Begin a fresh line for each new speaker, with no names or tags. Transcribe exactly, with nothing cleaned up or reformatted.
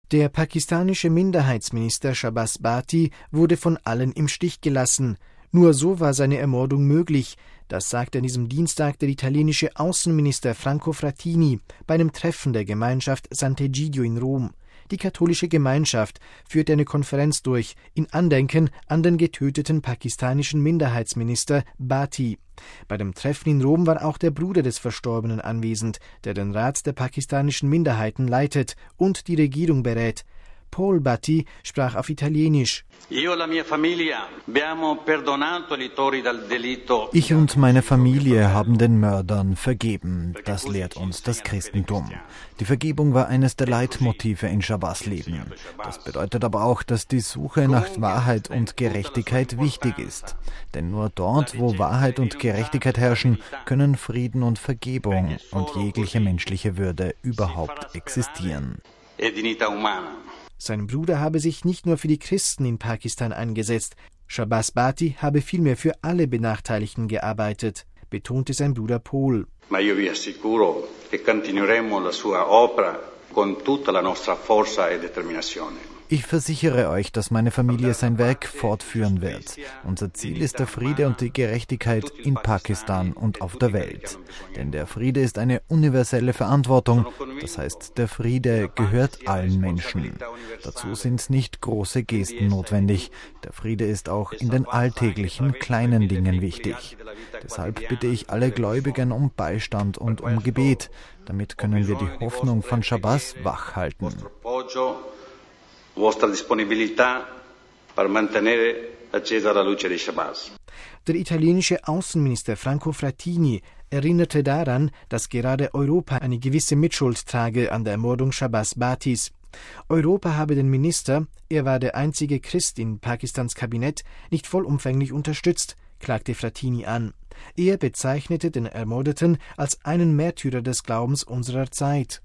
Der pakistanische Minderheitsminister Shahbaz Bhatti wurde von allen im Stich gelassen. Nur so war seine Ermordung möglich. Das sagte an diesem Dienstag der italienische Außenminister Franco Frattini bei einem Treffen der Gemeinschaft Sant'Egidio in Rom. Die katholische Gemeinschaft führte eine Konferenz durch, in Andenken an den getöteten pakistanischen Minderheitsminister Bhatti. Bei dem Treffen in Rom war auch der Bruder des Verstorbenen anwesend, der den Rat der pakistanischen Minderheiten leitet und die Regierung berät. Paul Bhatti sprach auf Italienisch.
Ich und meine Familie haben den Mördern vergeben. Das lehrt uns das Christentum. Die Vergebung war eines der Leitmotive in Shahbaz' Leben. Das bedeutet aber auch, dass die Suche nach Wahrheit und Gerechtigkeit wichtig ist. Denn nur dort, wo Wahrheit und Gerechtigkeit herrschen, können Frieden und Vergebung und jegliche menschliche Würde überhaupt existieren.
Sein Bruder habe sich nicht nur für die Christen in Pakistan eingesetzt. Shahbaz Bhatti habe vielmehr für alle Benachteiligten gearbeitet, betonte sein Bruder Paul.
Ma io vi assicuro che continueremo la sua opera con tutta la nostra forza e determinazione.
Ich versichere euch, dass meine Familie sein Werk fortführen wird. Unser Ziel ist der Friede und die Gerechtigkeit in Pakistan und auf der Welt. Denn der Friede ist eine universelle Verantwortung. Das heißt, der Friede gehört allen Menschen. Dazu sind nicht große Gesten notwendig. Der Friede ist auch in den alltäglichen kleinen Dingen wichtig. Deshalb bitte ich alle Gläubigen um Beistand und um Gebet. Damit können wir die Hoffnung von Shahbaz wachhalten.
Der italienische Außenminister Franco Frattini erinnerte daran, dass gerade Europa eine gewisse Mitschuld trage an der Ermordung Shahbaz Bhattis. Europa habe den Minister, er war der einzige Christ in Pakistans Kabinett, nicht vollumfänglich unterstützt, klagte Frattini an. Er bezeichnete den Ermordeten als einen Märtyrer des Glaubens unserer Zeit.